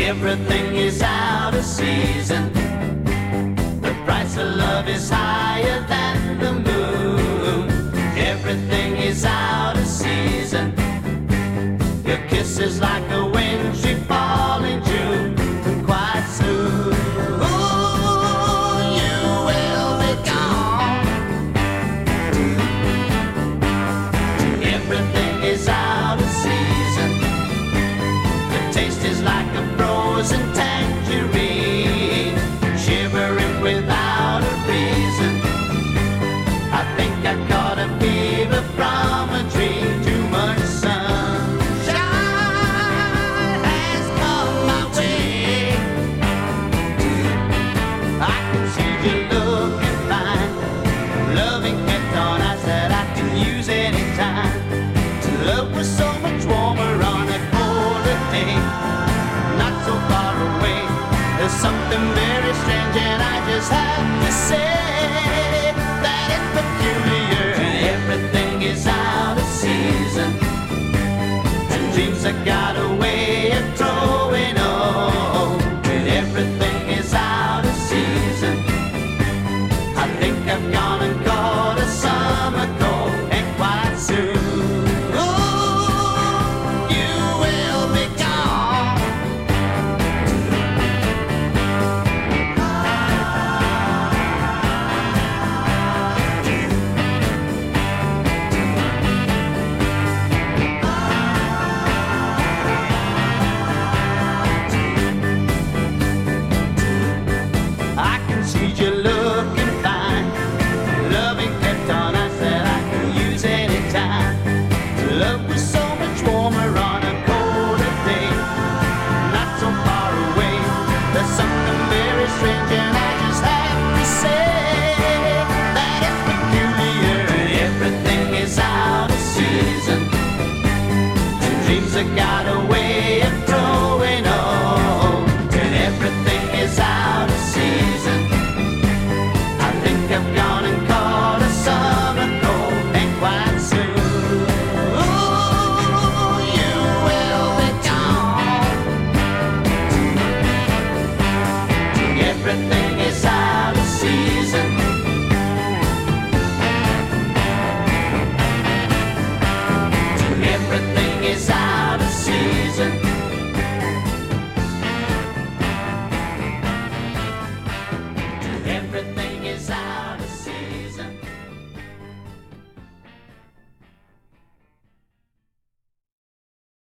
Everything is out of season. The price of love is higher than the moon. Everything is out of season. Your kiss is like a wintry fall in June. And quite soon, ooh, you will be gone. Everything is out of season. The taste is like a frozen tangerine, shivering without a reason. I think I caught a fever from a dream. Too much sunshine has come my way. I can see you looking fine, loving kept on eyes that I can use anytime. Love was so much warmer on a colder day, not so far away. There's something very strange, and I just have to say that it's peculiar. Everything is out of season, and dreams have got a way of throwing old. When everything is out of season, I think I've gone and caught a summer cold, and quite soon, ooh, you will be gone. I can see you looking fine, loving kept on I said I can use anytime. Love was so much warmer on a colder day, not so far away. There's something very strange, and I just have to say that it's peculiar. Everything is out of season, and dreams have got a way of throwing